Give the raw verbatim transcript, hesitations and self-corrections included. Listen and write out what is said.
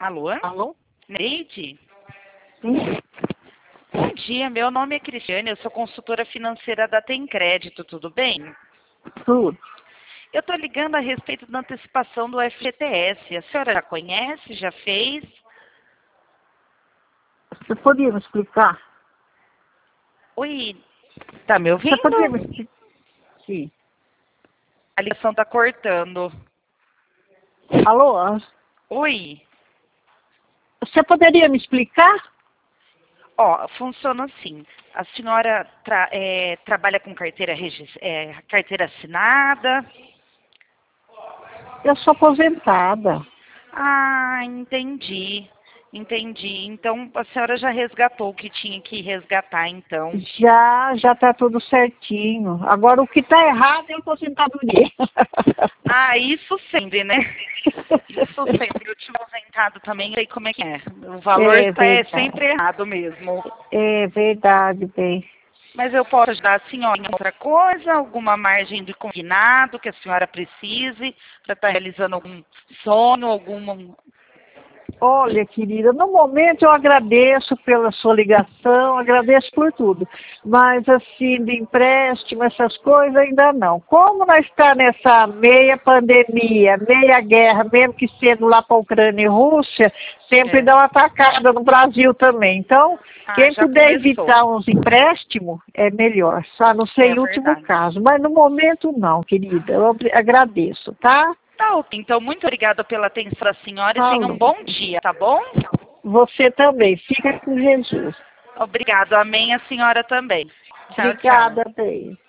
Alô? Alô? Neide? Sim. Bom dia, meu nome é Cristiane, eu sou consultora financeira da Tem Crédito, tudo bem? Tudo. Eu estou ligando a respeito da antecipação do F G T S. A senhora já conhece, já fez? Você podia me explicar? Oi, tá me Você podia me ouvindo? explicar? Sim. A ligação está cortando. Alô? Oi? Você poderia me explicar? Ó, funciona assim. A senhora tra- é, trabalha com carteira, regis- é, carteira assinada? Eu sou aposentada. Ah, entendi. Entendi. Então, a senhora já resgatou o que tinha que resgatar, então. Já, já está tudo certinho. Agora, o que está errado é a aposentadoria. Ah, isso sempre, né? Isso sempre. Eu tive aposentado também, sei como é que é. O valor É está é verdade. sempre errado mesmo. É verdade, bem. Mas eu posso ajudar a senhora em outra coisa, alguma margem de combinado que a senhora precise para estar realizando algum sonho, algum... Olha, querida, no momento eu agradeço pela sua ligação, agradeço por tudo. Mas, assim, de empréstimo, essas coisas, ainda não. Como nós está nessa meia pandemia, meia guerra, mesmo que sendo lá para a Ucrânia e Rússia, sempre É. dá uma atacada no Brasil também. Então, Ah, quem já puder começou. evitar uns empréstimos, é melhor. Só não sei É em último verdade. caso. Mas no momento, não, querida. Eu abri- agradeço, tá? Tá, ok. Então, muito obrigada pela atenção da senhora e tenha um Falou. bom dia, tá bom? Você também. Fica com Jesus. Obrigado. Amém, a senhora também. Tchau, tchau. Obrigada, bem.